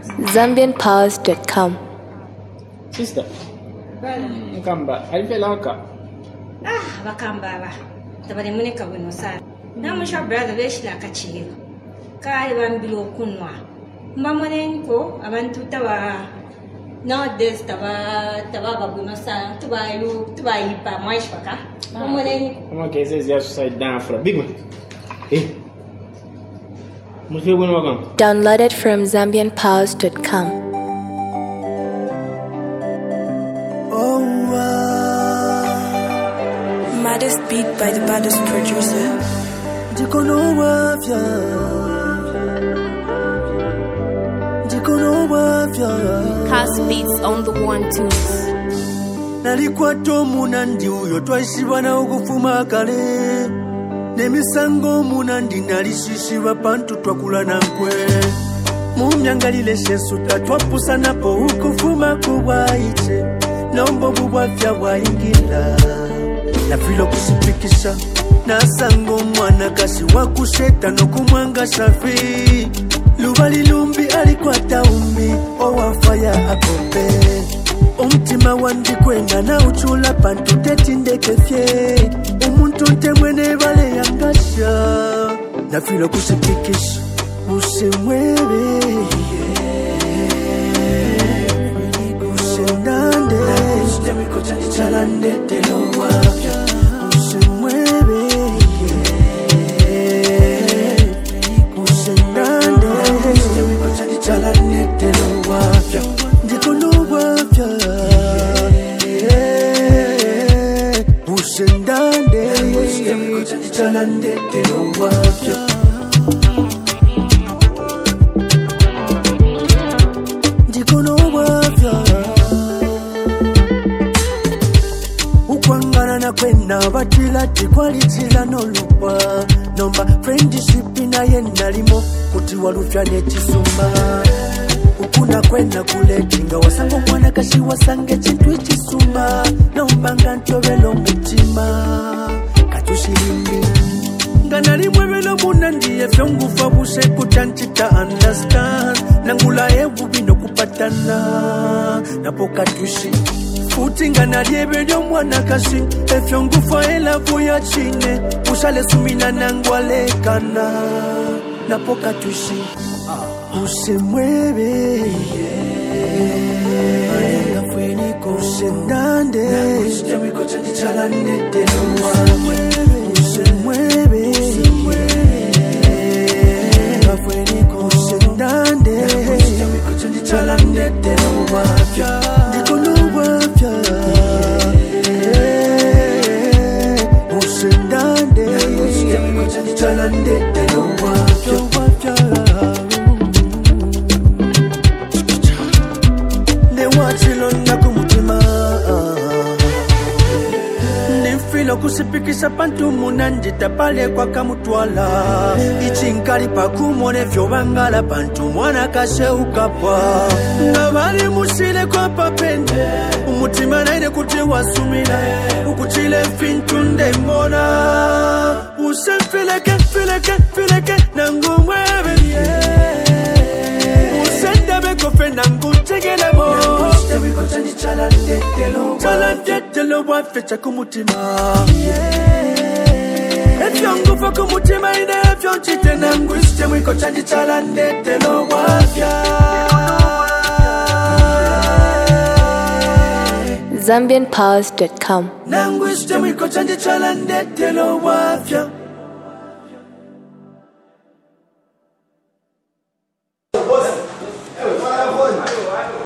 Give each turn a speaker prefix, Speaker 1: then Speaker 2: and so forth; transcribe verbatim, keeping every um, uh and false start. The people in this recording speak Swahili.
Speaker 1: Zambian Pause dot com.
Speaker 2: Sister, Nkamba, alivela waka?
Speaker 3: Ah, wakamba ba. Tabari muneka bwino sana. Namusha brother beshila kachiro. Kali bambilo kunwa. Mbamwenenko abantu taba nowadays taba taba babwino sana. Tuba yu tuba yipa mwaisha ka. Mbamwenenko.
Speaker 2: Kama kese zia suicide down for a big one. Eh. Mushe bwino waka?
Speaker 1: Downloaded from Zambian Pause dot com.
Speaker 4: Maddest beat by the baddest producer.
Speaker 5: Jikono wafya, Jikono wafya.
Speaker 4: Cast beats on the one twos.
Speaker 5: Nalikuwa tomu nandi uyo twaishiwa na ukufuma kale. Nemisango munandi nalishishiwa pantu twakula na nkwe. Mumyangalile shesu tatwapusa napo ukufuma kuwaiche. Nombo buwafya waingila. Na filo kusipikisha na sango mwana kasi wakusheta no kumwanga shafi lubali lumbi alikuwa taumbi owafaya akope umtima wandi kwenda na uchula pantu tetindeke fye umuntu nte mwene vale yangasha na filo kusipikisha usemwebe usendande chalande telo wapya Kwena batila tikwalitila nolupa nomba friendship na yenalimo kuti walufya nechisuma ukuna kwena kuletinga wasango mwana kashi wasange chintu chisuma nomba ngantobelo mutima katushirimbi nganalimwe velo munandiye fyongufa buse kutanchita understand nangula ebu bino kupatana napo katushi Futinga na liebe nyo mwana kasi Efyo ngufa elavu ya chine Usale sumina nangwale kana Napoka tushi Usemwebe Alenga fweniko Usendande Ustemiko chandi chalande teluwa Usemwebe Alenga fweniko Usendande Ustemiko chandi chalande teluwa Dikono Usendande Chalande telo wapya wapya Ne wachilonda kumutima Nifilo kusipikisa pantu munandi tapale kwa kamutwala Ichinkali pakumone fyo bangala pantu mwana kashe ukapwa Nabali musile kwa papende Umutima naine kuti wasumila Ukuchile fintunde mbona Use fileke, fileke, fileke Nangu mwebe Use ndebe kofe nangu tegele mo Use wiko chani chalande telo Chalande telo wafecha kumutima Efyo ngufa kumutima ine efyo nchite nangu Use wiko chani chalande telo wafya
Speaker 1: Zambian Pause dot com.
Speaker 5: Nangu ishte mwiko chandi chalande telo wafya